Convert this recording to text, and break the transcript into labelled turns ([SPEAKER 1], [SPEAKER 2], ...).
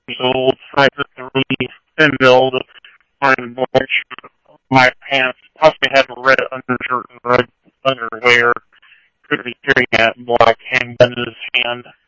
[SPEAKER 1] years old, 5'3", thin build, wearing black shirt, black pants, possibly had a red undershirt and red underwear. Could be carrying that black handgun in his hand.